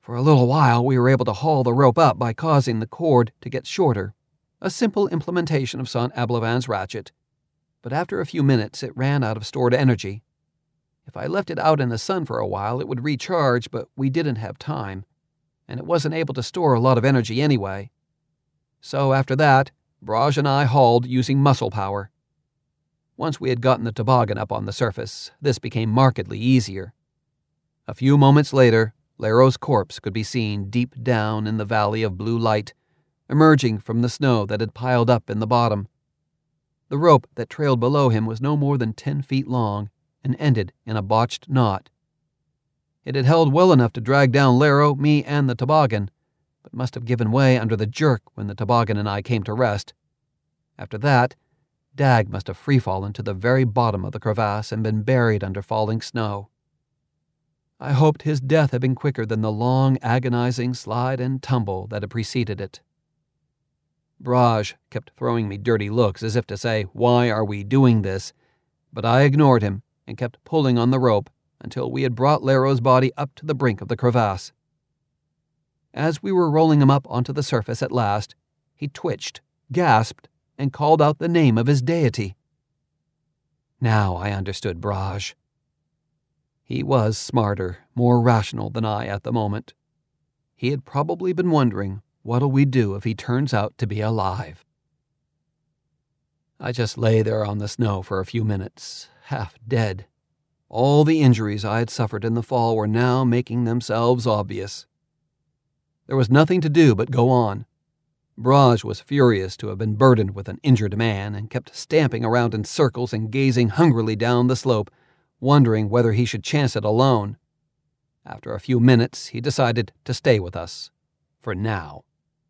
For a little while, we were able to haul the rope up by causing the cord to get shorter, a simple implementation of Saint Ablavan's ratchet. But after a few minutes, it ran out of stored energy. If I left it out in the sun for a while, it would recharge, but we didn't have time, and it wasn't able to store a lot of energy anyway. So after that, Braj and I hauled using muscle power. Once we had gotten the toboggan up on the surface, this became markedly easier. A few moments later, Lero's corpse could be seen deep down in the valley of blue light, emerging from the snow that had piled up in the bottom. The rope that trailed below him was no more than 10 feet long and ended in a botched knot. It had held well enough to drag down Lero, me, and the toboggan, but must have given way under the jerk when the toboggan and I came to rest. After that, Dag must have free-fallen to the very bottom of the crevasse and been buried under falling snow. I hoped his death had been quicker than the long, agonizing slide and tumble that had preceded it. Braj kept throwing me dirty looks as if to say, "Why are we doing this?" But I ignored him and kept pulling on the rope until we had brought Lero's body up to the brink of the crevasse. As we were rolling him up onto the surface at last, he twitched, gasped, and called out the name of his deity. Now I understood Braj. He was smarter, more rational than I at the moment. He had probably been wondering, what'll we do if he turns out to be alive? I just lay there on the snow for a few minutes, half dead. All the injuries I had suffered in the fall were now making themselves obvious. There was nothing to do but go on. Braj was furious to have been burdened with an injured man and kept stamping around in circles and gazing hungrily down the slope, wondering whether he should chance it alone. After a few minutes, he decided to stay with us. For now.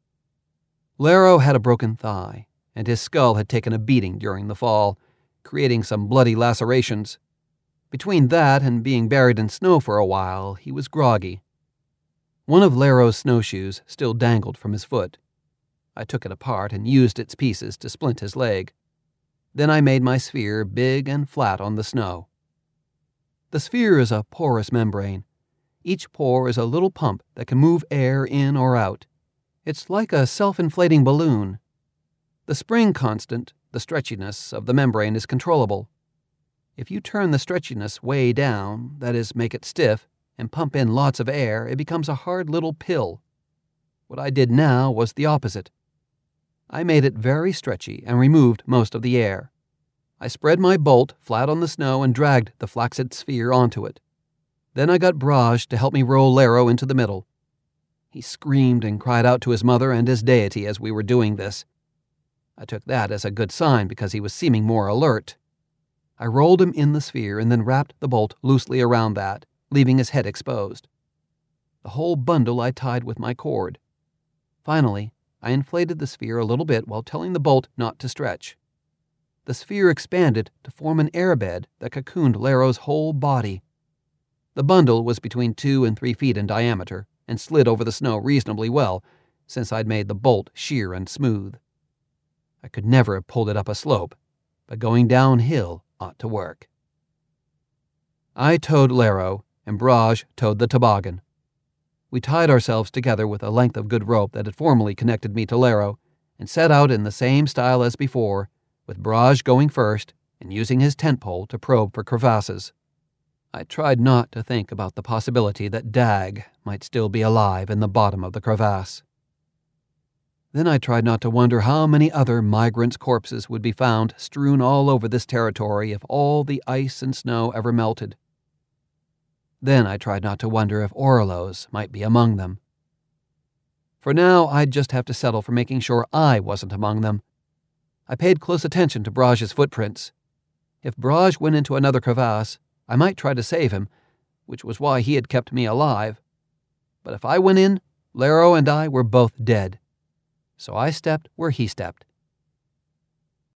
Lero had a broken thigh, and his skull had taken a beating during the fall, creating some bloody lacerations. Between that and being buried in snow for a while, he was groggy. One of Lero's snowshoes still dangled from his foot. I took it apart and used its pieces to splint his leg. Then I made my sphere big and flat on the snow. The sphere is a porous membrane. Each pore is a little pump that can move air in or out. It's like a self-inflating balloon. The spring constant, the stretchiness of the membrane, is controllable. If you turn the stretchiness way down, that is, make it stiff, and pump in lots of air, it becomes a hard little pill. What I did now was the opposite. I made it very stretchy and removed most of the air. I spread my bolt flat on the snow and dragged the flaccid sphere onto it. Then I got Braj to help me roll Lero into the middle. He screamed and cried out to his mother and his deity as we were doing this. I took that as a good sign because he was seeming more alert. I rolled him in the sphere and then wrapped the bolt loosely around that, leaving his head exposed. The whole bundle I tied with my cord. Finally, I inflated the sphere a little bit while telling the bolt not to stretch. The sphere expanded to form an airbed that cocooned Lero's whole body. The bundle was between 2 and 3 feet in diameter and slid over the snow reasonably well, since I'd made the bolt sheer and smooth. I could never have pulled it up a slope, but going downhill ought to work. I towed Lero, and Braj towed the toboggan. We tied ourselves together with a length of good rope that had formerly connected me to Lero, and set out in the same style as before, with Braj going first and using his tent pole to probe for crevasses. I tried not to think about the possibility that Dag might still be alive in the bottom of the crevasse. Then I tried not to wonder how many other migrants' corpses would be found strewn all over this territory if all the ice and snow ever melted. Then I tried not to wonder if Orlo's might be among them. For now, I'd just have to settle for making sure I wasn't among them. I paid close attention to Braj's footprints. If Braj went into another crevasse, I might try to save him, which was why he had kept me alive. But if I went in, Lero and I were both dead. So I stepped where he stepped.